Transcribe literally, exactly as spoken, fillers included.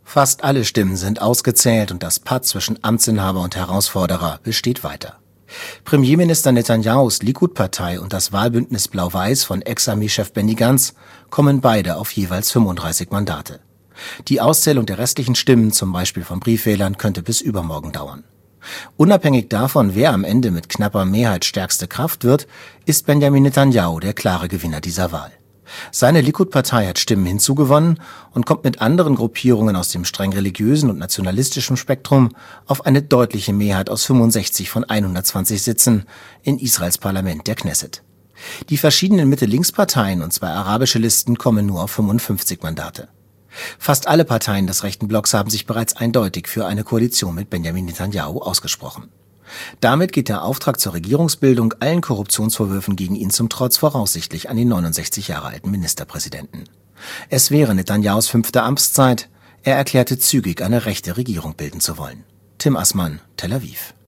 Fast alle Stimmen sind ausgezählt und das Patt zwischen Amtsinhaber und Herausforderer besteht weiter. Premierminister Netanyahus Likud-Partei und das Wahlbündnis Blau-Weiß von Ex-Armeechef Benny Gantz kommen beide auf jeweils fünfunddreißig Mandate. Die Auszählung der restlichen Stimmen, zum Beispiel von Briefwählern, könnte bis übermorgen dauern. Unabhängig davon, wer am Ende mit knapper Mehrheit stärkste Kraft wird, ist Benjamin Netanyahu der klare Gewinner dieser Wahl. Seine Likud-Partei hat Stimmen hinzugewonnen und kommt mit anderen Gruppierungen aus dem streng religiösen und nationalistischen Spektrum auf eine deutliche Mehrheit aus fünfundsechzig von hundertzwanzig Sitzen in Israels Parlament, der Knesset. Die verschiedenen Mitte-Links-Parteien und zwei arabische Listen kommen nur auf fünfundfünfzig Mandate. Fast alle Parteien des rechten Blocks haben sich bereits eindeutig für eine Koalition mit Benjamin Netanyahu ausgesprochen. Damit geht der Auftrag zur Regierungsbildung allen Korruptionsvorwürfen gegen ihn zum Trotz voraussichtlich an den neunundsechzig Jahre alten Ministerpräsidenten. Es wäre Netanyahus fünfte Amtszeit. Er erklärte zügig, eine rechte Regierung bilden zu wollen. Tim Assmann, Tel Aviv.